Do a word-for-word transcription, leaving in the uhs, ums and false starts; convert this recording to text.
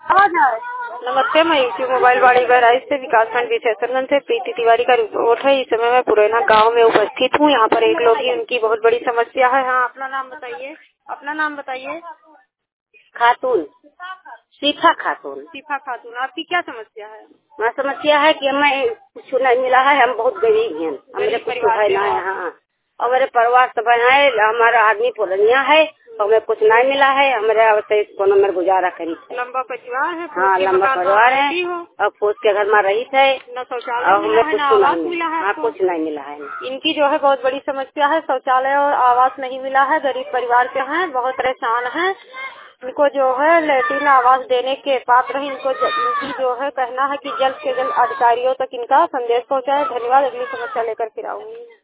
आवाज आ रहा है। नमस्ते, मैं यूट्यूब मोबाइल वाली बहराइच से विकासखंड विशेषगंज से प्रीति तिवारी का रिपोर्ट है। इस समय मैं पुरैना गांव में उपस्थित हूँ। यहाँ पर एक लोग की उनकी बहुत बड़ी समस्या है। हाँ, अपना नाम बताइए। अपना नाम बताइए। खातून, सीफा खातून। सीफा खातून, आपकी क्या समस्या है? मैं समस्या है कि हमें कुछ नहीं मिला है। हम बहुत गरीब हैं, हमारे कुछ है ना है। हाँ, और मेरे परिवार सब है, हमारा आदमी पुरनिया है और हमें कुछ नहीं मिला है। हमारे कोनो में गुजारा करी थे। लंबा परिवार है। हाँ, लंबा परिवार है और फूस के घर में रही थे। न शौचालय मिला है, न आवास मिला है। हाँ, कुछ नहीं मिला है। इनकी जो है बहुत बड़ी समस्या है, शौचालय और आवास नहीं मिला है। गरीब परिवार के हैं, बहुत परेशान है। इनको जो है लेटिन आवास देने के पात्र है। इनको इनकी जो है कहना है कि जल्द से जल्द अधिकारियों तक इनका संदेश पहुंचाए। धन्यवाद। अगली समस्या लेकर फिर आऊंगी।